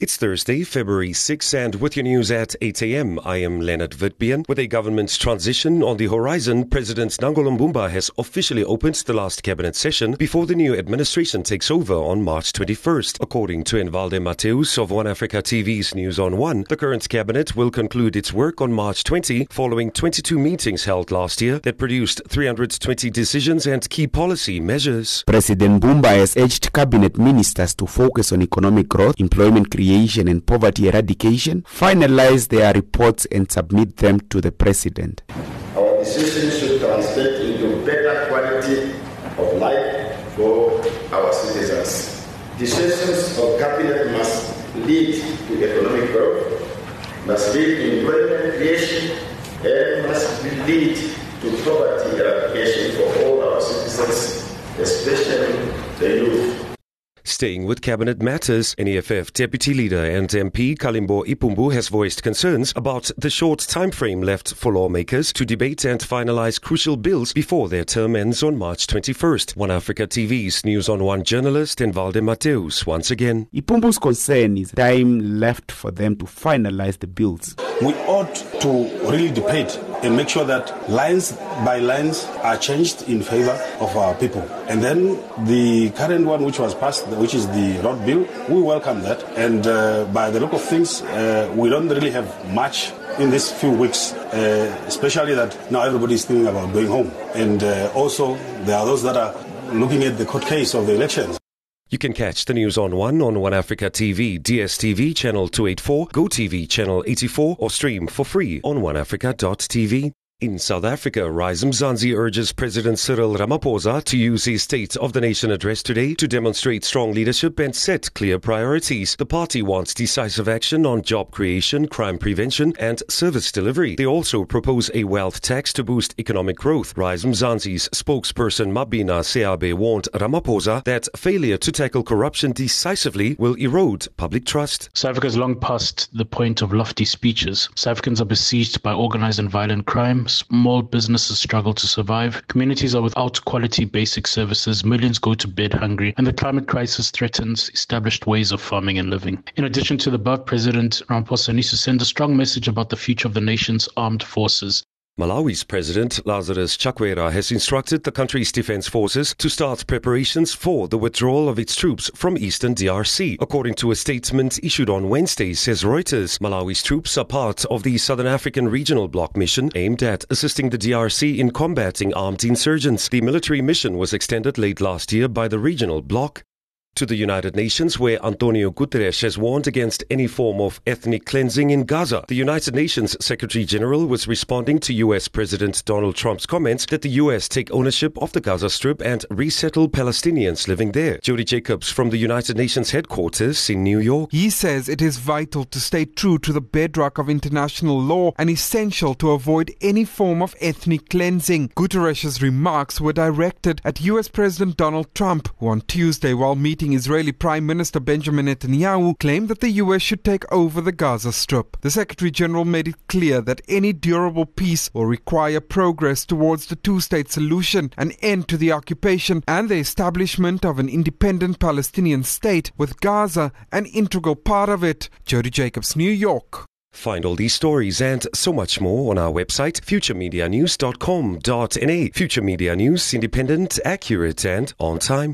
It's Thursday, February 6, and with your news at 8 a.m., I am Leonard Witbeen. With a government transition on the horizon, President Nangolo Mbumba has officially opened the last cabinet session before the new administration takes over on March 21st. According to Envalde Mateus of One Africa TV's News on One, the current cabinet will conclude its work on March 20, following 22 meetings held last year that produced 320 decisions and key policy measures. President Mbumba has urged cabinet ministers to focus on economic growth, employment creation and poverty eradication, finalize their reports and submit them to the president. Our decisions should translate into better quality of life for our citizens. Decisions of cabinet must lead to economic growth, must lead to employment creation, and must lead to poverty eradication for all our citizens, especially the youth. Staying with cabinet matters, NEFF Deputy Leader and MP Kalimbo Ipumbu has voiced concerns about the short time frame left for lawmakers to debate and finalize crucial bills before their term ends on March 21st. One Africa TV's News on One journalist Envalde Mateus once again. Ipumbu's concern is time left for them to finalize the bills. We ought to really debate and make sure that lines by lines are changed in favor of our people. And then the current one which was passed, which is the road bill, we welcome that. And by the look of things, we don't really have much in these few weeks, especially that now everybody is thinking about going home. And also there are those that are looking at the court case of the elections. You can catch the News on One Africa TV, DSTV channel 284, GoTV channel 84, or stream for free on oneafrica.tv. In South Africa, Rise Mzansi urges President Cyril Ramaphosa to use his State of the Nation address today to demonstrate strong leadership and set clear priorities. The party wants decisive action on job creation, crime prevention, and service delivery. They also propose a wealth tax to boost economic growth. Rise Mzansi's spokesperson Mabina Seabe warned Ramaphosa that failure to tackle corruption decisively will erode public trust. South Africa has long passed the point of lofty speeches. South Africans are besieged by organized and violent crime. Small businesses struggle to survive. Communities are without quality basic services. Millions go to bed hungry. And the climate crisis threatens established ways of farming and living. In addition to the above, President Ramaphosa needs to send a strong message about the future of the nation's armed forces. Malawi's President Lazarus Chakwera has instructed the country's defense forces to start preparations for the withdrawal of its troops from eastern DRC. According to a statement issued on Wednesday, says Reuters, Malawi's troops are part of the Southern African Regional Bloc mission aimed at assisting the DRC in combating armed insurgents. The military mission was extended late last year by the Regional Bloc to the United Nations, where Antonio Guterres has warned against any form of ethnic cleansing in Gaza. The United Nations Secretary General was responding to US President Donald Trump's comments that the US take ownership of the Gaza Strip and resettle Palestinians living there. Jody Jacobs from the United Nations headquarters in New York. He says it is vital to stay true to the bedrock of international law and essential to avoid any form of ethnic cleansing. Guterres' remarks were directed at US President Donald Trump, who on Tuesday, while meeting Israeli Prime Minister Benjamin Netanyahu, claimed that the US should take over the Gaza Strip. The Secretary General made it clear that any durable peace will require progress towards the two-state solution, an end to the occupation, and the establishment of an independent Palestinian state, with Gaza an integral part of it. Jody Jacobs, New York. Find all these stories and so much more on our website, futuremedianews.com.na. Future Media News, independent, accurate, and on time.